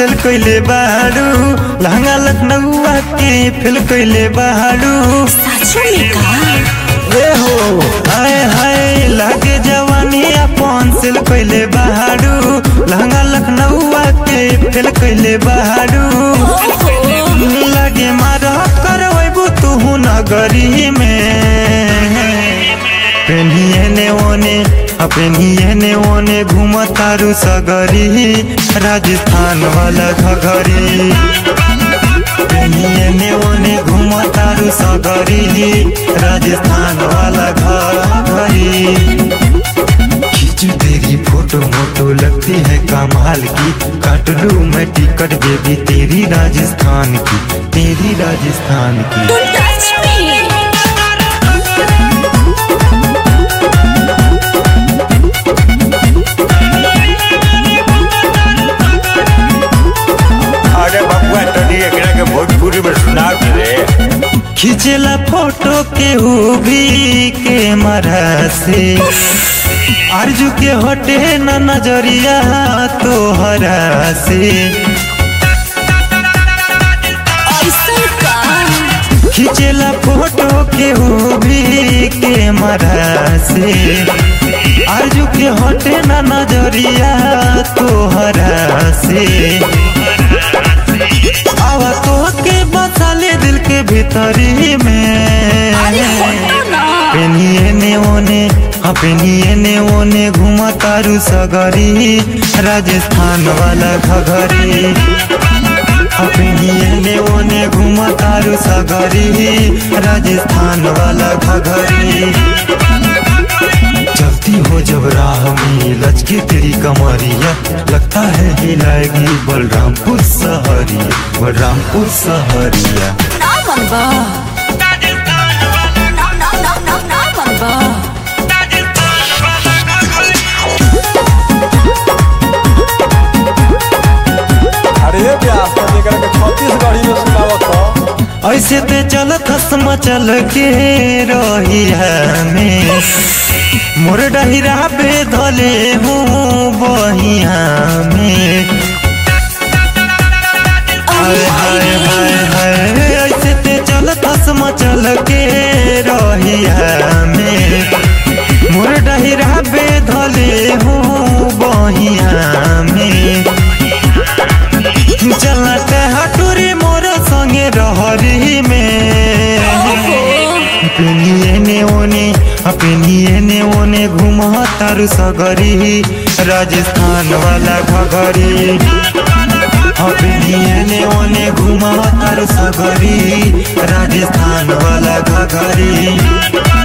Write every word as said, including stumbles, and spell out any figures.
Sale कइले बाड़ू, लहंगा लखनऊआ के फेल कइले बाड़ू। सच में का ए हो हाय हाय लागे जवानी अपन सेल कइले बाड़ू, लहंगा लखनऊआ के फेल कइले बाड़ू। लागे मारा करवैबू तू नगरी में, पेनिए ने ओने पेनिए ने ओने घूमतारू सगरी, राजस्थान वाला घघरी। पेनिए ने ओने घूमतारू सगरी, राजस्थान वाला घघरी। खींचू तेरी फोटो मोटो लगती है कमाल की, काट लूं मैं टिकट बेबी तेरी राजस्थान की, तेरी राजस्थान की। Don't touch me. अरे बबुआ तनी एकरा के भोजपुरी में सुना दे। खींचला फोटो के भी के मरा से, आरजू के हटे न नजरिया तोहरा से। ऐसा का खींचला फोटो के भी के मरा से, आरजू के हटे न नजरिया तोहरा से। आवा तो के बसाले दिल के भीतरी में, पेनिए ने ओने हाँ पेनिए ने ओने घूमतारू सगरी, राजस्थान वाला घघरी। हाँ पेनिए ने ओने घूमतारू सगरी, राजस्थान वाला घघरी। चलती हो जब राह में लचके तेरी कमरिया, लगता है हिलाएगी बलरामपुर सहरिया, बलरामपुर सहरिया। ना बनबा ना ना ना ना ना बनबा। अरे प्यास तो एकरा के छत्तीसगढ़ी में सुनावत हो। ऐसे ते चलत हसम चल के रही में, मोर डहिरा पे धले हूँ बहिया में। हाय हाय हाय हाय ऐसे ते चलत हसम चल के रही में, मोर डहिरा पे धले हूँ बहिया में। चलत हटूरी मोर संगे रहरी में, पेनिए ने ओने पेनिए ने ओने घूमतारू सगरी, राजस्थान वाला घघरी। पेनिए ने ओने घूमतारू सगरी, राजस्थान वाला घघरी।